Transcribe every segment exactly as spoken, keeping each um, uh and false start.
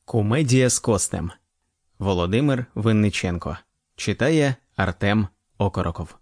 Кумедія з Костем. Володимир Винниченко. Читає Артем Окороков.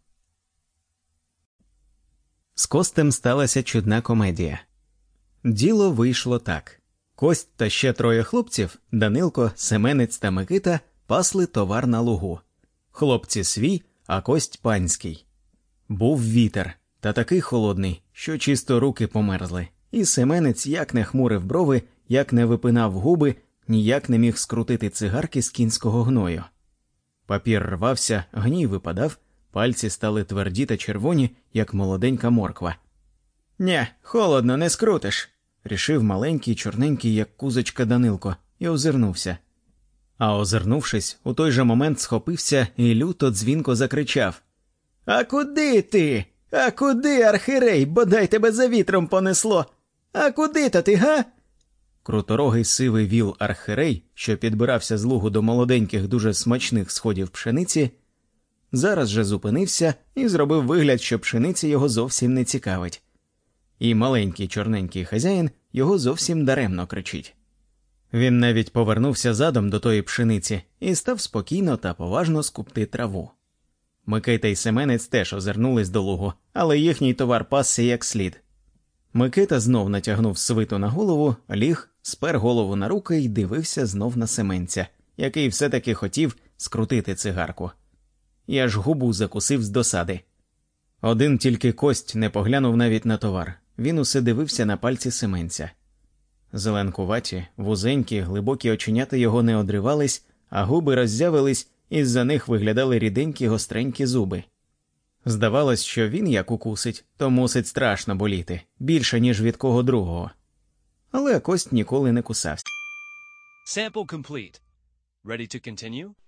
З Костем сталася чудна комедія. Діло вийшло так. Кость та ще троє хлопців – Данилко, Семенець та Микита – пасли товар на лугу. Хлопці свій, а Кость панський. Був вітер, та такий холодний, що чисто руки померзли. І Семенець як не хмурив брови, як не випинав губи, ніяк не міг скрутити цигарки з кінського гною. Папір рвався, гній випадав, пальці стали тверді та червоні, як молоденька морква. «Нє, холодно, не скрутиш», – рішив маленький, чорненький, як кузочка Данилко, і озирнувся. А озирнувшись, у той же момент схопився і люто дзвінко закричав: «А куди ти? А куди, архирей, бодай тебе за вітром понесло? А куди-то ти, га?» Круторогий сивий віл архирей, що підбирався з лугу до молоденьких дуже смачних сходів пшениці, зараз же зупинився і зробив вигляд, що пшениці його зовсім не цікавить. І маленький чорненький хазяїн його зовсім даремно кричить. Він навіть повернувся задом до тої пшениці і став спокійно та поважно скупти траву. Микита й Семенець теж озирнулись до лугу, але їхній товар пасся як слід. Микита знов натягнув свиту на голову, ліг, спер голову на руки й дивився знов на Семенця, який все-таки хотів скрутити цигарку. І аж губу закусив з досади. Один тільки Кость не поглянув навіть на товар. Він усе дивився на пальці Семенця. Зеленкуваті, вузенькі, глибокі оченята його не одривались, а губи роззявились, і з-за них виглядали ріденькі гостренькі зуби. Здавалось, що він як укусить, то мусить страшно боліти, більше, ніж від кого другого. Але Кость ніколи не кусався. Sample complete. Ready to continue?